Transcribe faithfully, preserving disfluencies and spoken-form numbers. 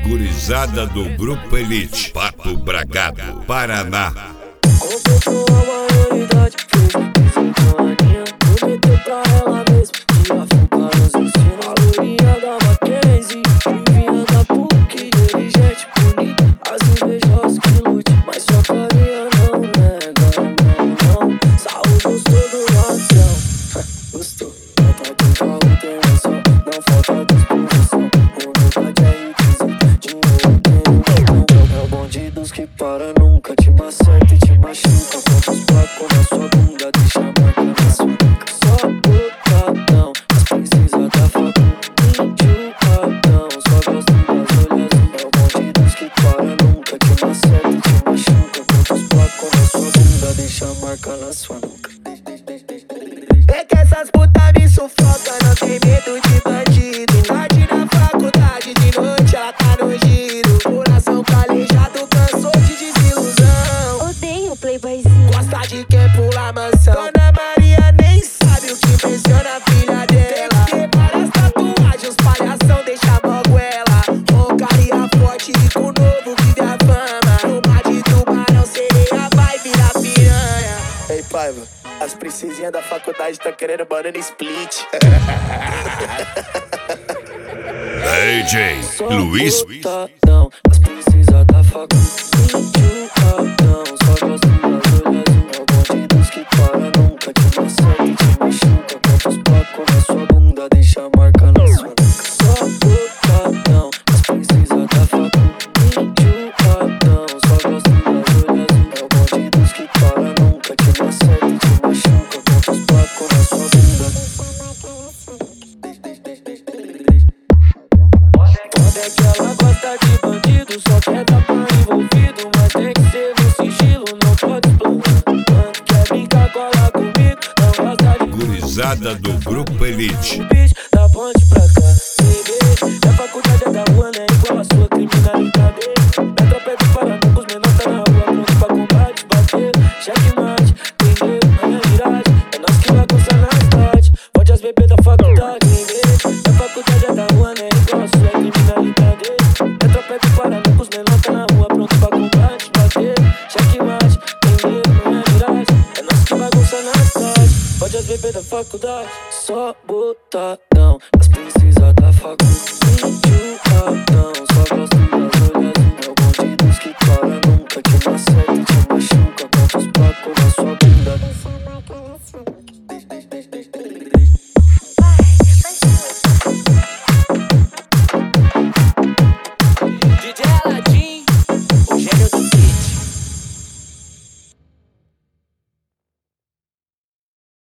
Gurizada do Grupo Elite, Pato Bragado, Paraná. Completou a maioridade, fez dezoito aninhos, prometeu pra ela mesmo que ia focar nos ensinos. A lourinha da Mackenzie, vinha da P U C, inteligente, bonita, as invejosas que lute, mas sua carinha não nega, não, não. Saúde gostou do ladrão, gostou. Falta do carro, tem noção, não falta disposição. Humildade é requisito, dinheiro tem um botão. É o bonde dos que para, nunca te maceta e te machuca. Quantos placos na sua bunda, deixa a marca na sua nuca. Só botadão, mas precisa da faculdade. Enjoadão, só gosto das olhas. É o bonde dos que para, nunca te maceta e te machuca. Quantos placos na sua bunda, deixa a marca na sua nuca. É que essas putas me sufocam, não tem medo de bandido. Invade na faculdade, de noite ela tá no giro. Coração calejado, cansou de desilusão. Odeio playboyzinho. Gosta de quem pula mansão. Dona Maria nem sabe o que menciona a filha dela. Tem várias tatuagens, os palhação deixa moguela. Roncaria forte, rico novo, vive a fama. No mar de tubarão, sereia vai virar piranha. Ei, Paiva, as princesinhas da faculdade tá querendo banana split. D J Luiz. Botadão, as princesas da faculdade. Enjoadão, só gosto das olhas. É o bonde dos que para, nunca te maceta e te machuca. Quantos placos na sua bunda, deixa a marca na sua nuca. Só botadão, as princesas da faculdade. Enjoadão, só gosto das olhas. É o bonde dos que para, nunca te maceta e te machuca. Quantos placos na sua bunda. Foda é que ela gosta de bandido, só quer tapa envolvido, mas tem que ser no sigilo, não pode explanar. Quando quer brincar, cola comigo, não gosta de Gurizada do Grupo Elite. o bicho da ponte pra cá, bebê. A faculdade é da rua, né? Igual a sua criminalidade. Na tropa é do Paraná, os menores tá na rua, pronto pra combate, bater, checkmate. Tem nego na minha miragem, é nós que vai coçar na cidade. Pode as bebês da faculdade, bebê. A faculdade é da rua, né? Igual a sua criminalidade. Na tropa é do Paraná, os menores tá na rua, pronto pra combate, bater, checkmate. Tem nego na minha miragem, é nós que vai coçar na cidade. Pode as bebês da faculdade, só botadão, as princesas